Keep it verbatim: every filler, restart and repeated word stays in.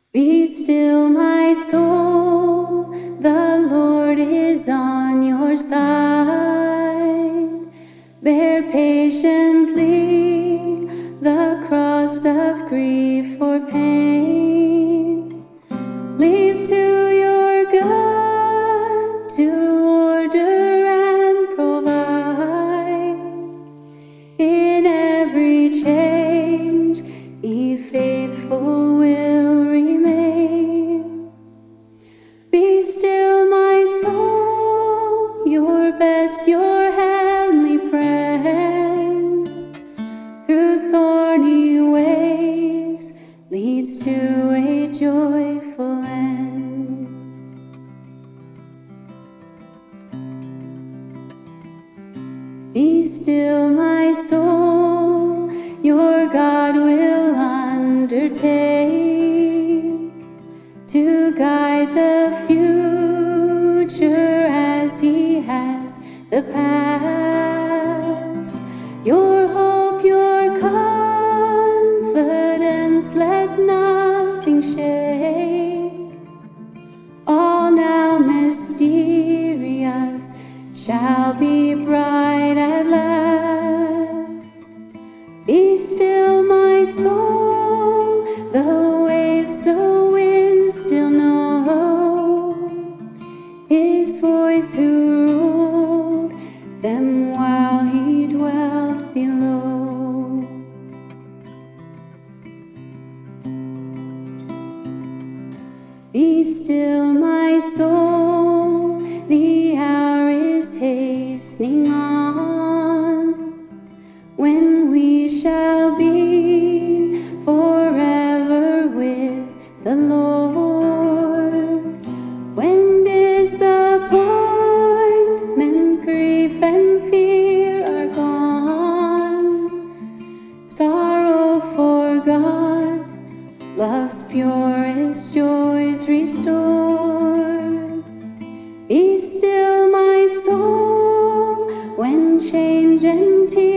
Be still, my soul, the Lord is on your side. Bear patiently the cross of grief or pain. Leave to your God to order and provide. In every change, He faithful will remain. Be still, my soul, your best, your heavenly friend. Through thorny ways leads to a joyful end. Be still, my soul, your God will undertake to guide the future as He has the past. Your hope, your confidence, let nothing shake. All now mysterious shall be bright at last. Be still, my soul, the waves, the winds still know His voice who ruled them while He dwelt below. Be still, my soul, the hour is hastening on, when we shall be forever with the Lord. When disappointment, grief, and fear are gone, sorrow forgot, love's purest joys restored. Be still, my soul, when change and tears